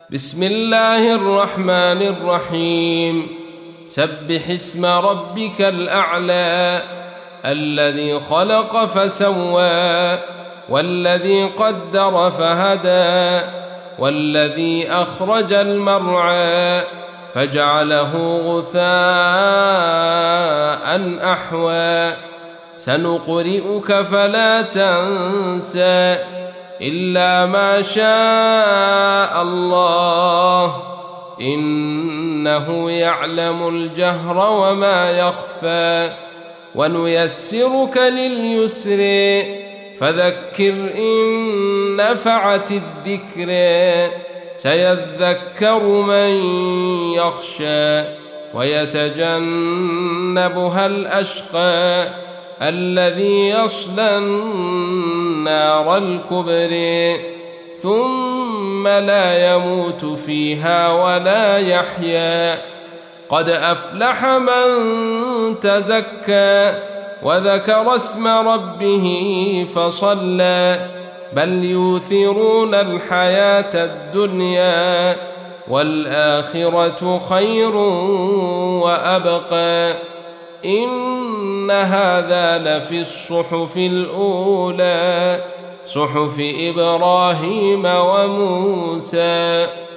بسم الله الرحمن الرحيم سبح اسم ربك الأعلى الذي خلق فسوى والذي قدر فهدى والذي أخرج المرعى فجعله غثاء أحوى سنقرئك فلا تنسى إلا ما شاء الله إنه يعلم الجهر وما يخفى ونيسرك لليسر فذكر إن نفعت الذكر سيذكر من يخشى ويتجنبها الأشقى الذي يصلى النار الكبرى ثم لا يموت فيها ولا يحيا قد أفلح من تزكى وذكر اسم ربه فصلى بل يؤثرون الحياة الدنيا والآخرة خير وأبقى إن هذا لفي الصحف الأولى صحف إبراهيم وموسى.